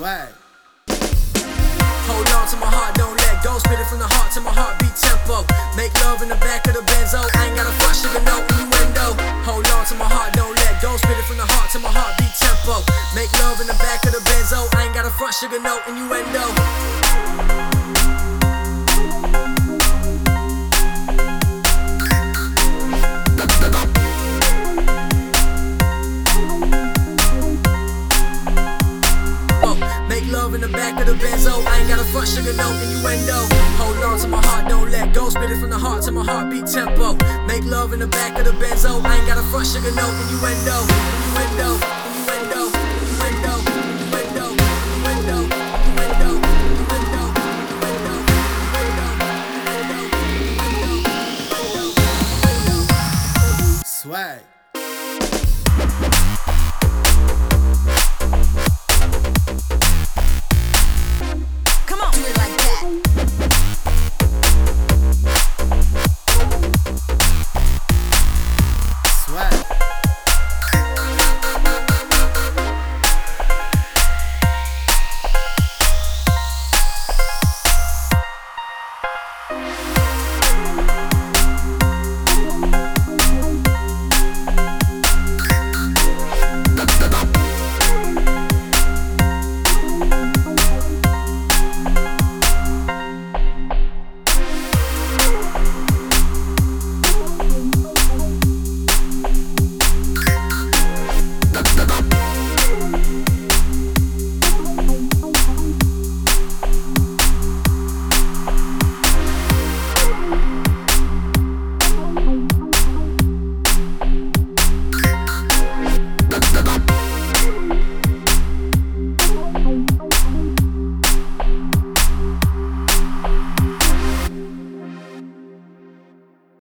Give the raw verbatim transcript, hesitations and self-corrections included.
Swag. Hold on to my heart, don't let go. Spit it from the heart to my heartbeat tempo. Make love in the back of the benzo. I ain't got a front, sugar, no innuendo. Hold on to my heart, don't let go. Spit it from the heart to my heartbeat tempo. Make love in the back of the benzo. I ain't got a front, sugar, no innuendo. Love in the back of the benzo. I ain't got a front, sugar, no innuendo. Hold on to my heart, don't let go. Spit it from the heart to my heartbeat tempo. Make love in the back of the benzo. I ain't got a front, sugar, no innuendo. Innuendo.